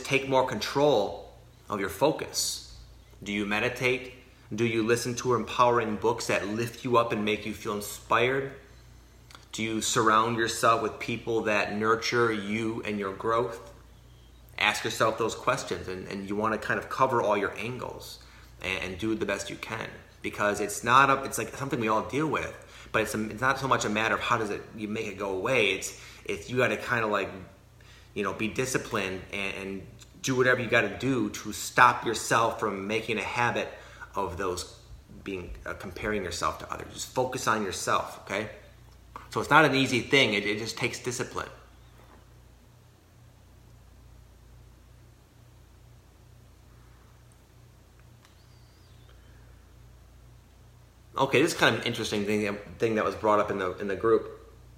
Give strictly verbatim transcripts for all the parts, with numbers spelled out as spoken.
take more control of your focus. Do you meditate? Do you listen to empowering books that lift you up and make you feel inspired? Do you surround yourself with people that nurture you and your growth? Ask yourself those questions, and, and you want to kind of cover all your angles and, and do the best you can, because it's not a, it's like something we all deal with, but it's, a, it's not so much a matter of how does it you make it go away. It's it's you got to kind of like, you know, be disciplined and, and do whatever you got to do to stop yourself from making a habit of those being uh, comparing yourself to others. Just focus on yourself, okay? So it's not an easy thing. It, it just takes discipline. Okay, this is kind of an interesting thing, thing that was brought up in the in the group.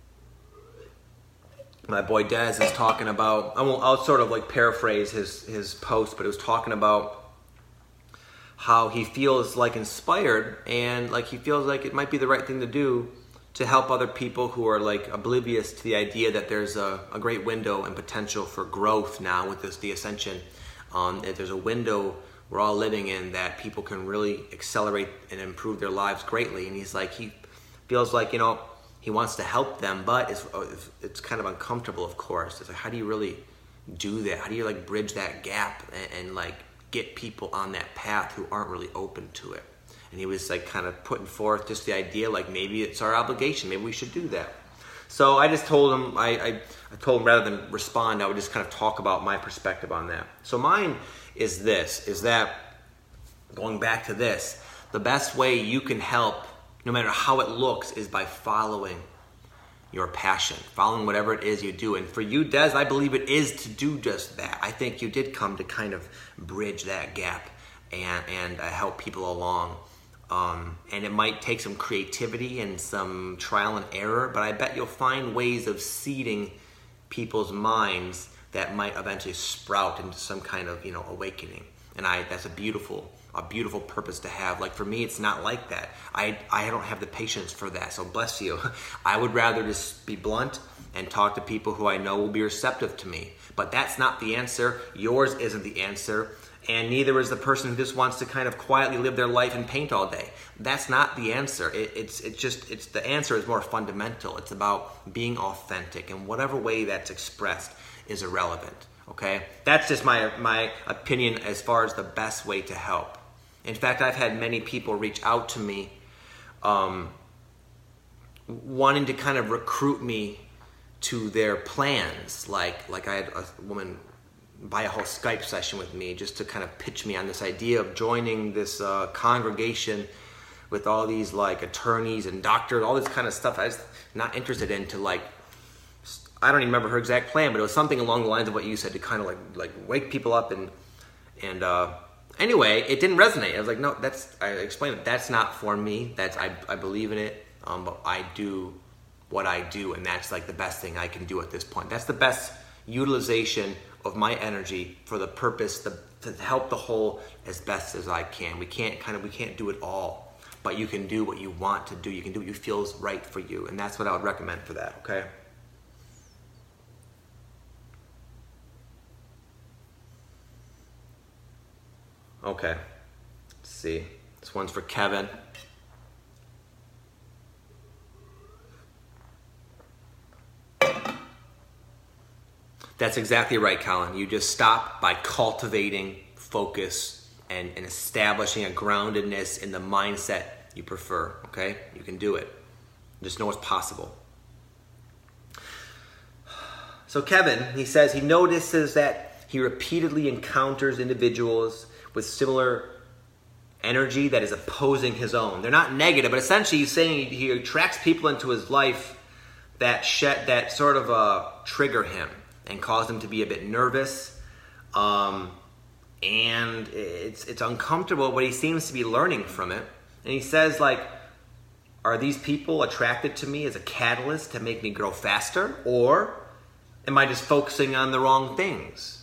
My boy Dez is talking about, I won't, I'll sort of like paraphrase his, his post, but it was talking about how he feels like inspired and like he feels like it might be the right thing to do to help other people who are like oblivious to the idea that there's a, a great window and potential for growth now with this the ascension. Um, that there's a window we're all living in that people can really accelerate and improve their lives greatly. And he's like, he feels like, you know, he wants to help them, but it's, it's kind of uncomfortable, of course. It's like, how do you really do that? How do you like bridge that gap and, and like get people on that path who aren't really open to it? And he was like kind of putting forth just the idea, like maybe it's our obligation, maybe we should do that. So I just told him, I, I, I told him rather than respond, I would just kind of talk about my perspective on that. So mine is this, is that, going back to this, the best way you can help, no matter how it looks, is by following your passion, following whatever it is you do. And for you, Des, I believe it is to do just that. I think you did come to kind of bridge that gap and, and uh, help people along. Um, and it might take some creativity and some trial and error, but I bet you'll find ways of seeding people's minds that might eventually sprout into some kind of, you know, awakening. And I, that's a beautiful, a beautiful purpose to have. Like for me, it's not like that. I, I don't have the patience for that. So bless you. I would rather just be blunt and talk to people who I know will be receptive to me. But that's not the answer. Yours isn't the answer. And neither is the person who just wants to kind of quietly live their life and paint all day. That's not the answer. It, it's it's just, it's the answer is more fundamental. It's about being authentic, and whatever way that's expressed is irrelevant, okay? That's just my, my opinion as far as the best way to help. In fact, I've had many people reach out to me um, wanting to kind of recruit me to their plans. Like, like I had a woman buy a whole Skype session with me just to kind of pitch me on this idea of joining this uh, congregation with all these like attorneys and doctors, all this kind of stuff I was not interested in. To like, I don't even remember her exact plan, but it was something along the lines of what you said, to kind of like like wake people up. And and uh, anyway, it didn't resonate. I was like, no, that's, I explained it, that's not for me. That's, I, I believe in it, um, but I do what I do, and that's like the best thing I can do at this point. That's the best utilization of my energy for the purpose the, to help the whole as best as I can. We can't kind of we can't do it all, but you can do what you want to do. You can do what you feels right for you, and that's what I would recommend for that. Okay. Okay. Let's see. This one's for Kevin. That's exactly right, Colin. You just stop by cultivating focus and, and establishing a groundedness in the mindset you prefer, okay? You can do it. Just know it's possible. So Kevin, he says he notices that he repeatedly encounters individuals with similar energy that is opposing his own. They're not negative, but essentially he's saying he attracts people into his life that shed, that sort of uh, trigger him and cause him to be a bit nervous, um, and it's it's uncomfortable, but he seems to be learning from it. And he says, like, are these people attracted to me as a catalyst to make me grow faster, or am I just focusing on the wrong things?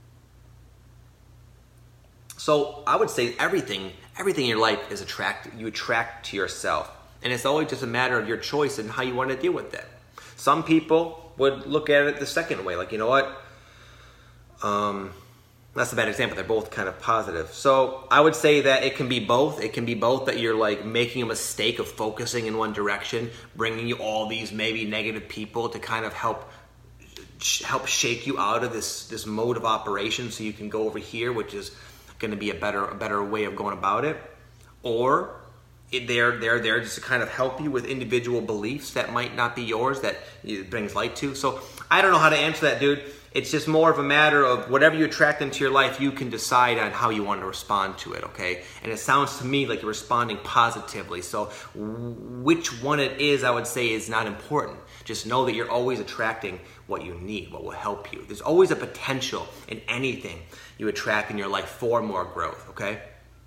So I would say everything, everything in your life is attracted. You attract to yourself, and it's always just a matter of your choice and how you want to deal with it. Some people would look at it the second way, like, you know what, um, That's a bad example. They're both kind of positive. So I would say that it can be both. It can be both that you're like making a mistake of focusing in one direction, bringing you all these maybe negative people to kind of help help shake you out of this this mode of operation, so you can go over here, which is going to be a better a better way of going about it. Or it, they're they're there just to kind of help you with individual beliefs that might not be yours, that it brings light to. So I don't know how to answer that, dude. It's just more of a matter of whatever you attract into your life, you can decide on how you want to respond to it, okay? And it sounds to me like you're responding positively. So which one it is, I would say, is not important. Just know that you're always attracting what you need, what will help you. There's always a potential in anything you attract in your life for more growth, okay?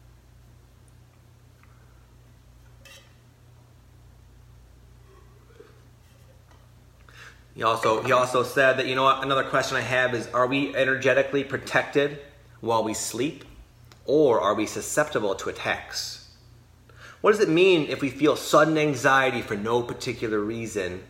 He also, he also said that, you know what, another question I have is, are we energetically protected while we sleep, or are we susceptible to attacks? What does it mean if we feel sudden anxiety for no particular reason?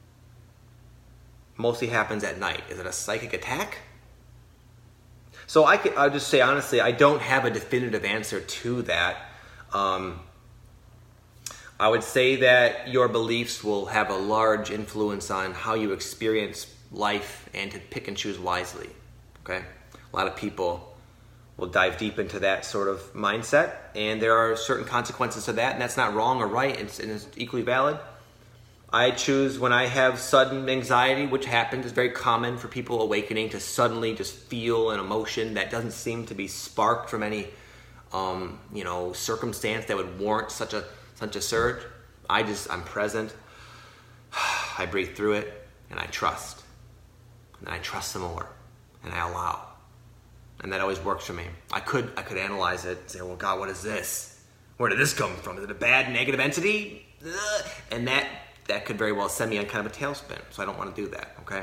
Mostly happens at night. Is it a psychic attack? So I could, I'll just say honestly, I don't have a definitive answer to that. Um, I would say that your beliefs will have a large influence on how you experience life, and to pick and choose wisely, okay? A lot of people will dive deep into that sort of mindset, and there are certain consequences to that, and that's not wrong or right, it's, and it's equally valid. I choose when I have sudden anxiety, which happens, is very common for people awakening, to suddenly just feel an emotion that doesn't seem to be sparked from any um, you know, circumstance that would warrant such a such a surge. I just, I'm present, I breathe through it, and I trust. And I trust some more, and I allow. And that always works for me. I could I could analyze it and say, well, God, what is this? Where did this come from? Is it a bad negative entity? Ugh. And that, that could very well send me on kind of a tailspin, so I don't want to do that, okay?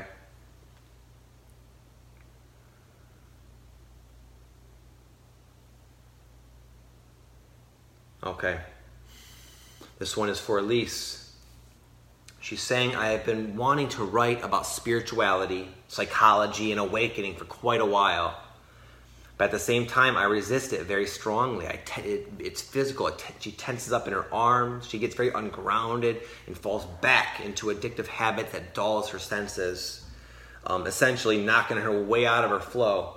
Okay. This one is for Elise. She's saying, I have been wanting to write about spirituality, psychology, and awakening for quite a while. But at the same time, I resist it very strongly. I te- it, it's physical. It te- she tenses up in her arms. She gets very ungrounded and falls back into addictive habits that dulls her senses, um, essentially knocking her way out of her flow.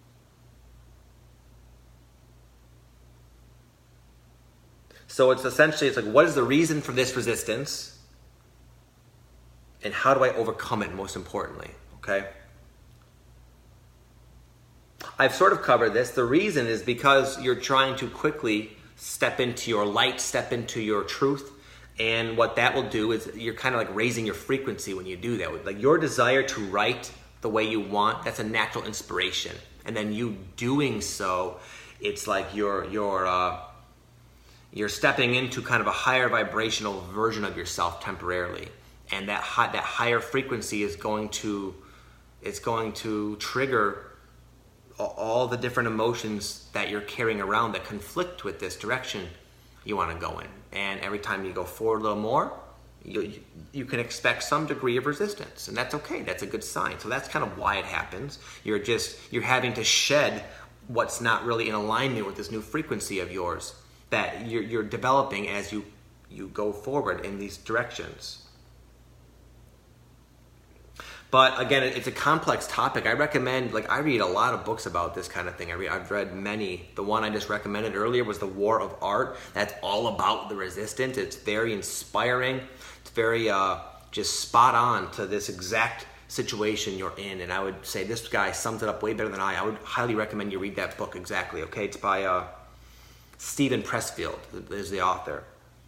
So it's essentially, it's like, what is the reason for this resistance? And how do I overcome it, most importantly, okay? I've sort of covered this. The reason is because you're trying to quickly step into your light, step into your truth. And what that will do is you're kind of like raising your frequency when you do that. Like your desire to write the way you want, that's a natural inspiration. And then you doing so, it's like you're, you're, uh, you're stepping into kind of a higher vibrational version of yourself temporarily. And that high, that higher frequency is going to, it's going to trigger all the different emotions that you're carrying around that conflict with this direction you want to go in. And every time you go forward a little more, you, you can expect some degree of resistance, and that's okay. That's a good sign. So that's kind of why it happens. You're just, you're having to shed what's not really in alignment with this new frequency of yours that you're, you're developing as you, you go forward in these directions. But again, it's a complex topic. I recommend, like I read a lot of books about this kind of thing. I read, I've read many. The one I just recommended earlier was The War of Art. That's all about the resistance. It's very inspiring. It's very uh, just spot on to this exact situation you're in. And I would say this guy sums it up way better than I. I would highly recommend you read that book exactly, okay? It's by uh, Stephen Pressfield is the author.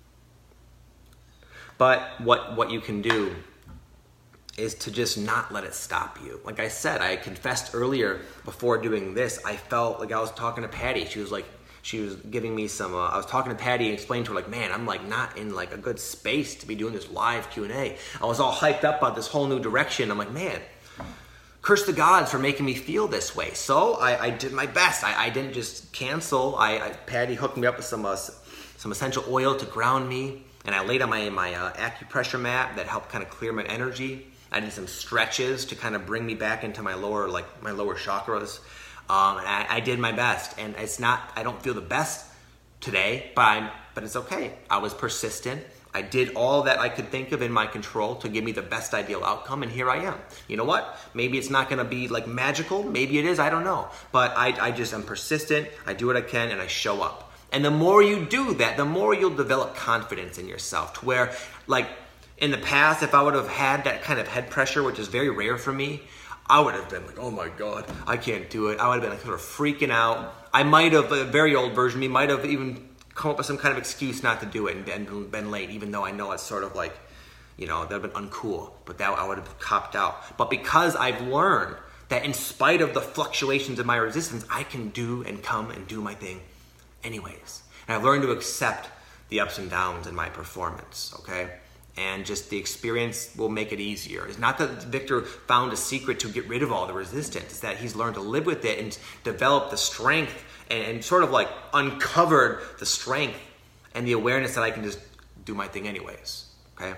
But what, what you can do is to just not let it stop you. Like I said, I confessed earlier before doing this, I felt like I was talking to Patty. She was like, she was giving me some, uh, I was talking to Patty and explaining to her like, man, I'm like not in like a good space to be doing this live Q and A. I was all hyped up about this whole new direction. I'm like, man, curse the gods for making me feel this way. So I, I did my best. I, I didn't just cancel. I, I Patty hooked me up with some, uh, some essential oil to ground me. And I laid on my, my uh, acupressure mat that helped kind of clear my energy. I did some stretches to kind of bring me back into my lower, like my lower chakras. Um, and I, I did my best. And it's not, I don't feel the best today, but I'm, but it's okay. I was persistent. I did all that I could think of in my control to give me the best ideal outcome, and here I am. You know what? Maybe it's not gonna be like magical, maybe it is, I don't know. But I, I just am persistent, I do what I can, and I show up. And the more you do that, the more you'll develop confidence in yourself, to where, like, in the past, if I would have had that kind of head pressure, which is very rare for me, I would have been like, oh my God, I can't do it. I would have been like sort of freaking out. I might have, a very old version of me, might have even come up with some kind of excuse not to do it and been, been late, even though I know it's sort of like, you know, that would have been uncool, but that I would have copped out. But because I've learned that in spite of the fluctuations of my resistance, I can do and come and do my thing anyways. And I've learned to accept the ups and downs in my performance, okay? And just the experience will make it easier. It's not that Victor found a secret to get rid of all the resistance. It's that he's learned to live with it and develop the strength and, and sort of like uncovered the strength and the awareness that I can just do my thing anyways, okay?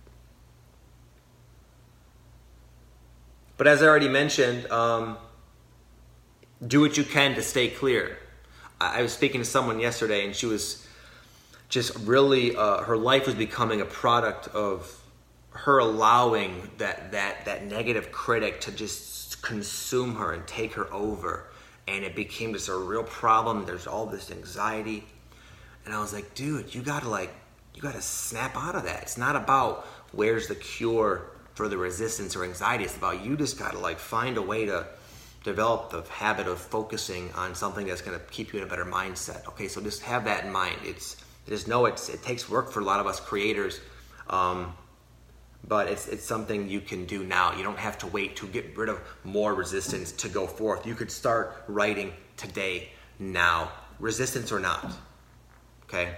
But as I already mentioned, um, do what you can to stay clear. I, I was speaking to someone yesterday and she was just really, uh, her life was becoming a product of her allowing that, that, that negative critic to just consume her and take her over. And it became just a real problem. There's all this anxiety. And I was like, dude, you gotta like, you gotta snap out of that. It's not about where's the cure for the resistance or anxiety. It's about you just gotta like find a way to develop the habit of focusing on something that's gonna keep you in a better mindset. Okay, so just have that in mind. It's, just know it's, it takes work for a lot of us creators, um, but it's, it's something you can do now. You don't have to wait to get rid of more resistance to go forth. You could start writing today, now, resistance or not, okay?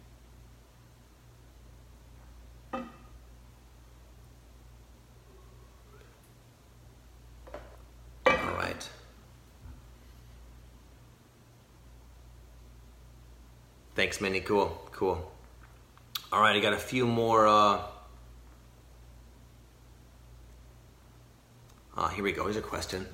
All right. Thanks, Minnie. Cool, cool. All right, I got a few more. Uh, uh, here we go. Here's a question.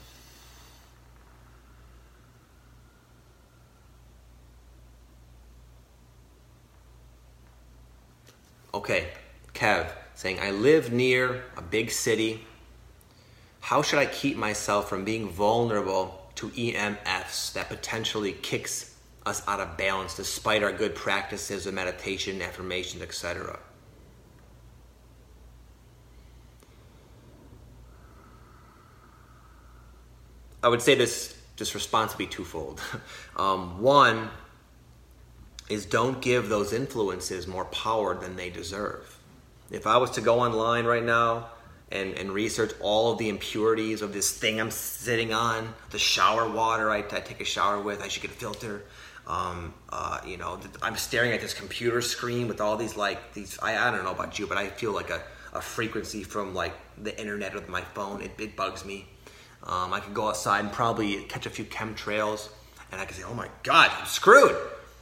Okay, Kev saying, I live near a big city. How should I keep myself from being vulnerable to E M Fs that potentially kicks us out of balance despite our good practices of meditation, affirmations, et cetera? I would say this, this response would be twofold. um, one is don't give those influences more power than they deserve. If I was to go online right now and, and research all of the impurities of this thing I'm sitting on, the shower water I, I take a shower with, I should get a filter. Um, uh, you know, I'm staring at this computer screen with all these like these. I, I don't know about you, but I feel like a, a frequency from like the internet with my phone. It, it bugs me. Um, I could go outside and probably catch a few chemtrails, and I could say, "Oh my God, I'm screwed."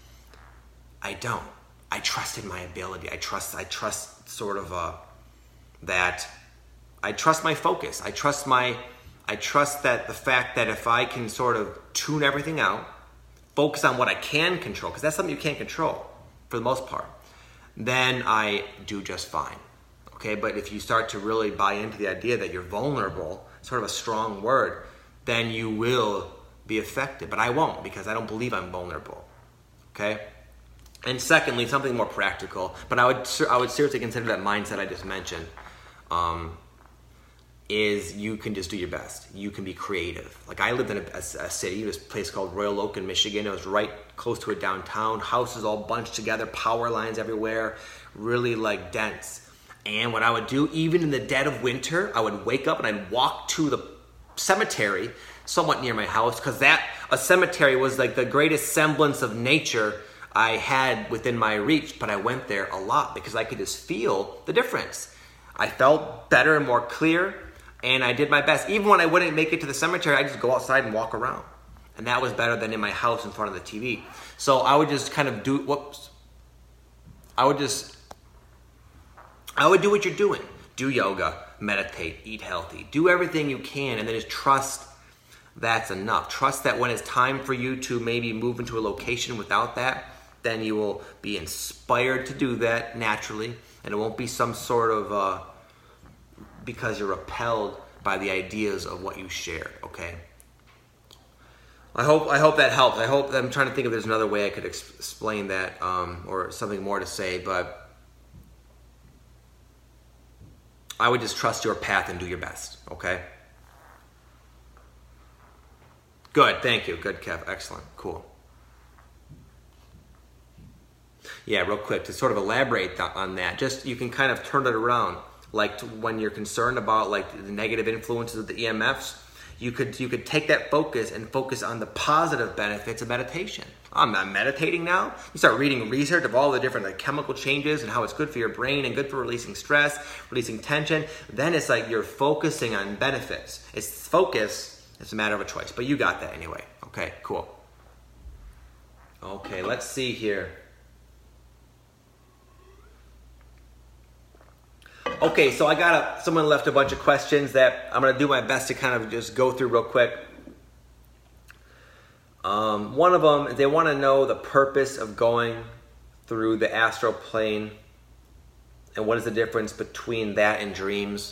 I don't. I trust in my ability. I trust. I trust sort of uh, that. I trust my focus. I trust my. I trust that the fact that if I can sort of tune everything out, focus on what I can control, because that's something you can't control for the most part, then I do just fine. Okay, but if you start to really buy into the idea that you're vulnerable, sort of a strong word, then you will be affected. But I won't, because I don't believe I'm vulnerable. Okay? And secondly, something more practical, but I would I would seriously consider that mindset I just mentioned, um, is you can just do your best. You can be creative. Like I lived in a, a, a city, this place called Royal Oak in Michigan. It was right close to a downtown. Houses all bunched together, power lines everywhere, really like dense. And what I would do, even in the dead of winter, I would wake up and I'd walk to the cemetery somewhat near my house, because that a cemetery was like the greatest semblance of nature I had within my reach. But I went there a lot because I could just feel the difference. I felt better and more clear, and I did my best. Even when I wouldn't make it to the cemetery, I'd just go outside and walk around. And that was better than in my house in front of the T V. So I would just kind of do, whoops. I would just, I would do what you're doing. Do yoga, meditate, eat healthy. Do everything you can, and then just trust that's enough. Trust that when it's time for you to maybe move into a location without that, then you will be inspired to do that naturally, and it won't be some sort of uh, because you're repelled by the ideas of what you shared, okay? I hope I hope that helps. I hope I'm trying to think if there's another way I could ex- explain that um, or something more to say, but I would just trust your path and do your best, okay? Good, thank you. Good, Kev. Excellent. Cool. Yeah, real quick, to sort of elaborate th- on that, just you can kind of turn it around. Like to, when you're concerned about like the negative influences of the E M Fs, you could you could take that focus and focus on the positive benefits of meditation. I'm not meditating now. You start reading research of all the different like, chemical changes and how it's good for your brain and good for releasing stress, releasing tension. Then it's like you're focusing on benefits. It's focus. It's a matter of a choice. But you got that anyway. Okay, cool. Okay, let's see here. Okay, so I got a, someone left a bunch of questions that I'm going to do my best to kind of just go through real quick. Um, one of them, they want to know the purpose of going through the astral plane and what is the difference between that and dreams.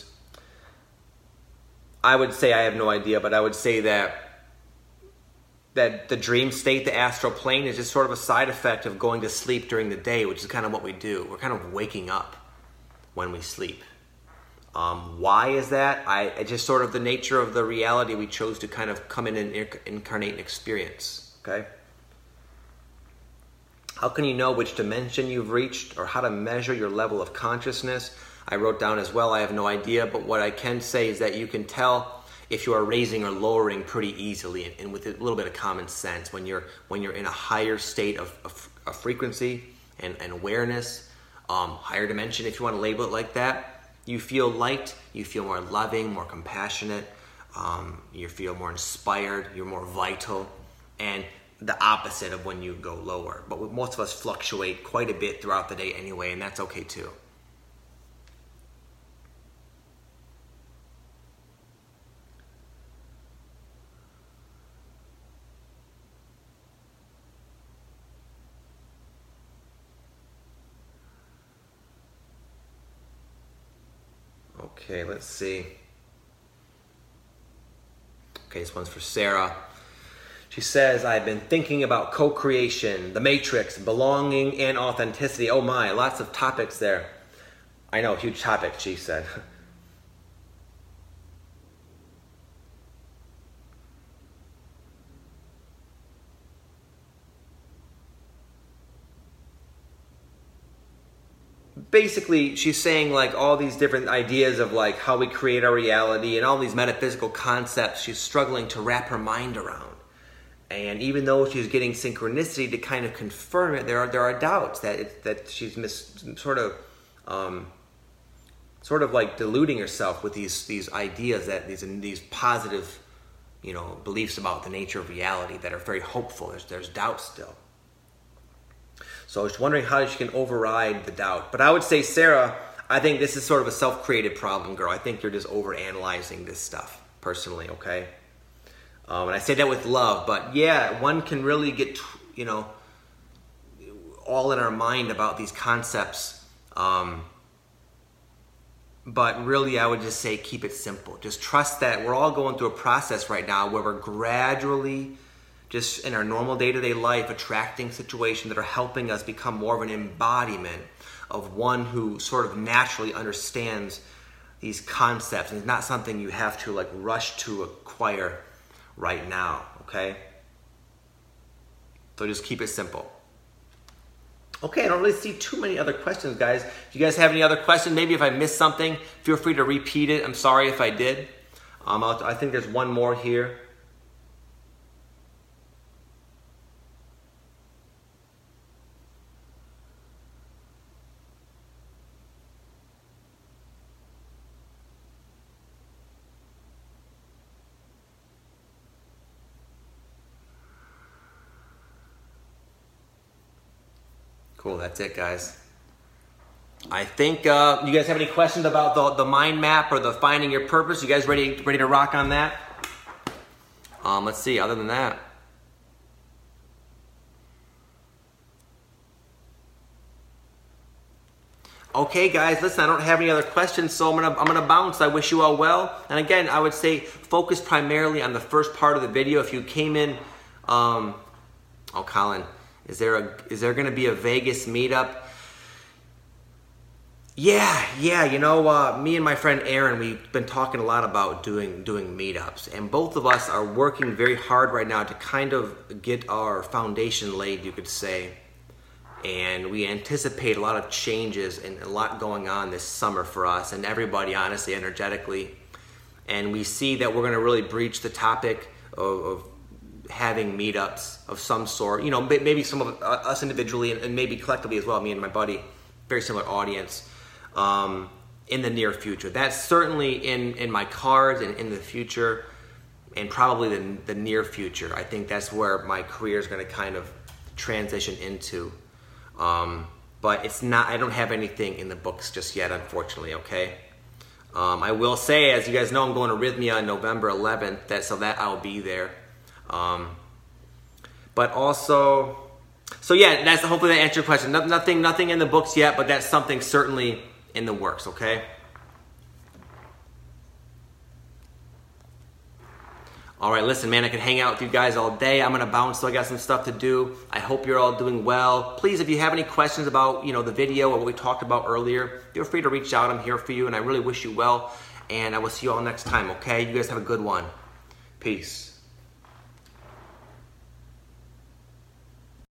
I would say I have no idea, but I would say that that the dream state, the astral plane, is just sort of a side effect of going to sleep during the day, which is kind of what we do. We're kind of waking up when we sleep. Um, why is that? I it's just sort of the nature of the reality we chose to kind of come in and inc- incarnate and experience. Okay. How can you know which dimension you've reached or how to measure your level of consciousness? I wrote down as well, I have no idea, but what I can say is that you can tell if you are raising or lowering pretty easily and, and with a little bit of common sense when you're when you're in a higher state of, of, of frequency and, and awareness, um, higher dimension if you want to label it like that. You feel light, you feel more loving, more compassionate, um, you feel more inspired, you're more vital, and the opposite of when you go lower. But most of us fluctuate quite a bit throughout the day anyway, and that's okay too. Okay, let's see. Okay, this one's for Sarah. She says, I've been thinking about co-creation, the matrix, belonging, and authenticity. Oh my, lots of topics there. I know, huge topic, she said. Basically, she's saying like all these different ideas of like how we create our reality and all these metaphysical concepts she's struggling to wrap her mind around. And even though she's getting synchronicity to kind of confirm it, there are there are doubts that it, that she's mis, sort of um, sort of like deluding herself with these these ideas that these these positive, you know, beliefs about the nature of reality that are very hopeful. There's there's doubt still. So I was wondering how she can override the doubt. But I would say, Sarah, I think this is sort of a self-created problem, girl. I think you're just overanalyzing this stuff, personally, okay? Um, and I say that with love, but yeah, one can really get, you know, all in our mind about these concepts. Um, but really, I would just say keep it simple. Just trust that we're all going through a process right now where we're gradually, just in our normal day-to-day life, attracting situations that are helping us become more of an embodiment of one who sort of naturally understands these concepts. And it's not something you have to like rush to acquire right now, okay? So just keep it simple. Okay, I don't really see too many other questions, guys. If you guys have any other questions, maybe if I missed something, feel free to repeat it. I'm sorry if I did. Um, I'll, I think there's one more here. Cool, that's it, guys. I think uh, you guys have any questions about the, the mind map or the finding your purpose? You guys ready ready to rock on that? Um, let's see, other than that. Okay, guys, listen, I don't have any other questions, so I'm gonna I'm gonna bounce. I wish you all well. And again, I would say focus primarily on the first part of the video. If you came in, um, oh, Colin, is there a is there gonna be a Vegas meetup? Yeah, yeah. You know, uh, me and my friend Aaron, we've been talking a lot about doing doing meetups, and both of us are working very hard right now to kind of get our foundation laid, you could say. And we anticipate a lot of changes and a lot going on this summer for us and everybody, honestly, energetically. And we see that we're going to really breach the topic of, of having meetups of some sort. You know, maybe some of us individually and maybe collectively as well, me and my buddy, very similar audience, um, in the near future. That's certainly in, in my cards and in the future, and probably the, the near future. I think that's where my career is going to kind of transition into. Um, but it's not, I don't have anything in the books just yet, unfortunately, okay? Um, I will say, as you guys know, I'm going to Rhythmia on November eleventh, that, so that I'll be there. Um, but also, so yeah, that's, hopefully that answered your question. No, nothing, nothing in the books yet, but that's something certainly in the works, okay? All right, listen, man, I could hang out with you guys all day. I'm gonna bounce, so I got some stuff to do. I hope you're all doing well. Please, if you have any questions about, you know, the video or what we talked about earlier, feel free to reach out. I'm here for you, and I really wish you well. And I will see you all next time, okay? You guys have a good one. Peace.